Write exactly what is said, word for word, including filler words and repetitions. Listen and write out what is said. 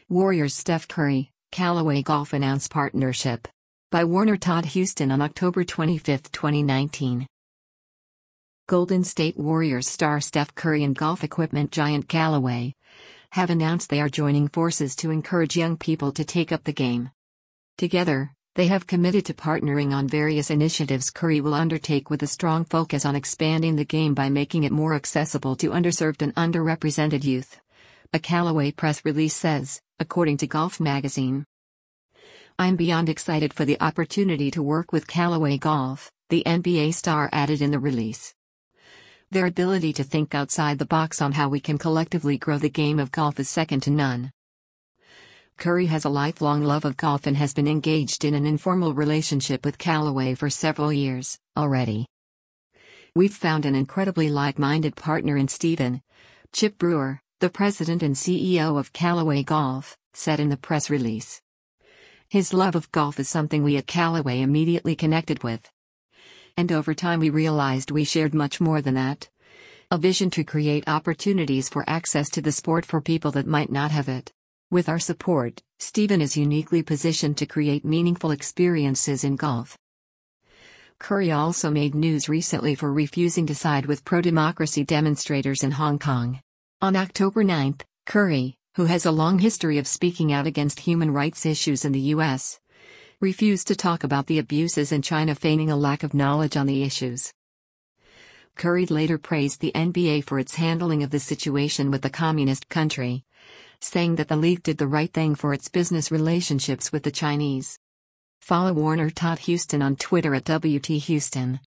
Warriors Steph Curry, Callaway Golf announce partnership. By Warner Todd Houston on October twenty-fifth, twenty nineteen. Golden State Warriors star Steph Curry and golf equipment giant Callaway have announced they are joining forces to encourage young people to take up the game. Together, they have committed to partnering on various initiatives Curry will undertake with a strong focus on expanding the game by making it more accessible to underserved and underrepresented youth. A Callaway press release says, according to Golf Magazine. "I'm beyond excited for the opportunity to work with Callaway Golf," the N B A star added in the release. "Their ability to think outside the box on how we can collectively grow the game of golf is second to none." Curry has a lifelong love of golf and has been engaged in an informal relationship with Callaway for several years already. "We've found an incredibly like-minded partner in Stephen," Chip Brewer, the president and C E O of Callaway Golf, said in the press release. "His love of golf is something we at Callaway immediately connected with. And over time we realized we shared much more than that. A vision to create opportunities for access to the sport for people that might not have it. With our support, Stephen is uniquely positioned to create meaningful experiences in golf." Curry also made news recently for refusing to side with pro-democracy demonstrators in Hong Kong. On October ninth, Curry, who has a long history of speaking out against human rights issues in the U S, refused to talk about the abuses in China, feigning a lack of knowledge on the issues. Curry later praised the N B A for its handling of the situation with the communist country, saying that the league did the right thing for its business relationships with the Chinese. Follow Warner Todd Houston on Twitter at W T Houston.